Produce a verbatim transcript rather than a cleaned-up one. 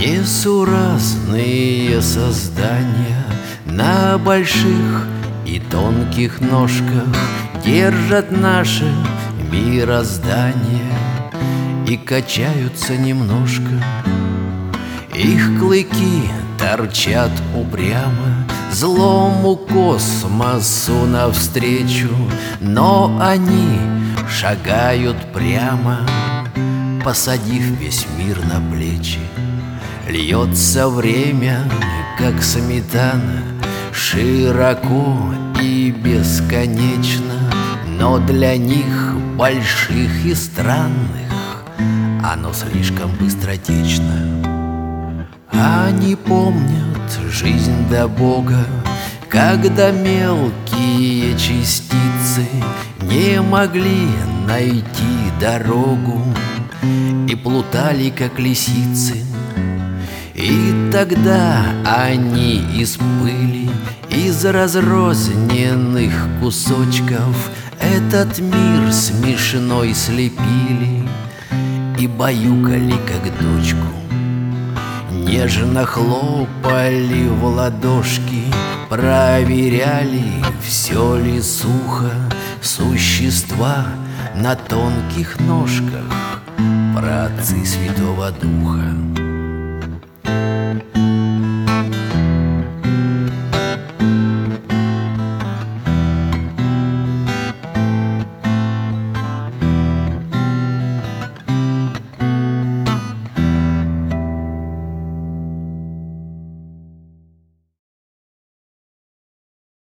Несуразные создания на больших и тонких ножках держат наше мироздание и качаются немножко. Их клыки торчат упрямо злому космосу навстречу, но они шагают прямо, посадив весь мир на плечи. Льется время, как сметана, широко и бесконечно, но для них, больших и странных, оно слишком быстротечно. Они помнят жизнь до Бога, когда мелкие частицы не могли найти дорогу и плутали, как лисицы. И тогда они из пыли, из разрозненных кусочков этот мир смешной слепили и баюкали, как дочку. Нежно хлопали в ладошки, проверяли, все ли сухо. Существа на тонких ножках, праотцы Святого Духа.